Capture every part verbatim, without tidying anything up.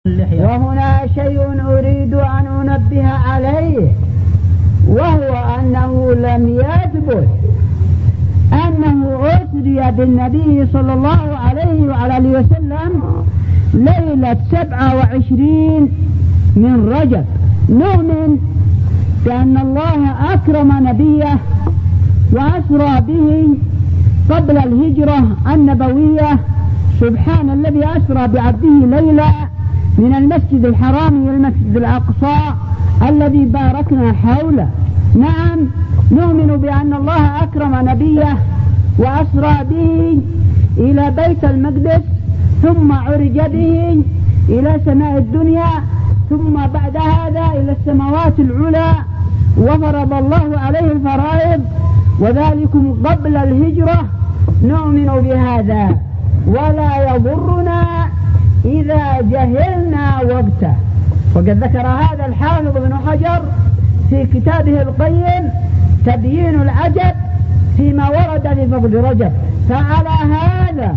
وهنا شيء أريد أن أنبه عليه، وهو أنه لم يثبت أنه أسري بالنبي صلى الله عليه وعلى وسلم ليلة سبعة وعشرين من رجب. نؤمن بأن الله أكرم نبيه وأسرى به قبل الهجرة النبوية. سبحان الذي أسرى بعبده ليلة من المسجد الحرام إلى المسجد الأقصى الذي باركنا حوله. نعم، نؤمن بأن الله أكرم نبيه وأسرى به إلى بيت المقدس، ثم عرج به إلى سماء الدنيا، ثم بعد هذا إلى السماوات العلى، وفرض الله عليه الفرائض، وذلكم قبل الهجرة. نؤمن بهذا ولا يضرنا إذا جهلنا وقته. وقد ذكر هذا الحافظ ابن حجر في كتابه القيم تبيين العجب فيما ورد في فضل رجب. فعلى هذا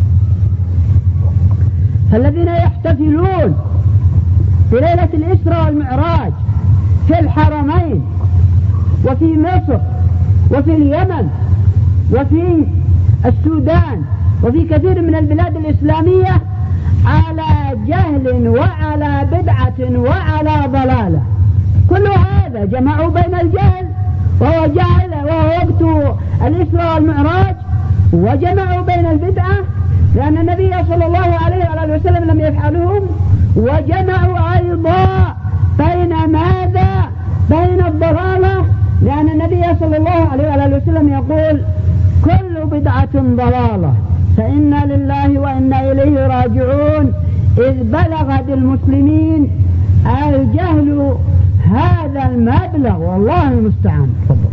فالذين يحتفلون بليلة الإسراء والمعراج في الحرمين وفي مصر وفي اليمن وفي السودان وفي كثير من البلاد الإسلامية على جهل وعلى بدعة وعلى ضلالة، كل هذا جمعوا بين الجهل وهو جهل وهو وقت الإسراء والمعراج، وجمعوا بين البدعة لأن النبي صلى الله عليه وآله وسلم لم يفعلهم، وجمعوا أيضا بين ماذا؟ بين الضلالة، لأن النبي صلى الله عليه وآله وسلم يقول كل بدعة ضلالة، فإنا لله وإنا إليه راجعون، إذ بلغ بالمسلمين الجهل هذا المبلغ، والله المستعان.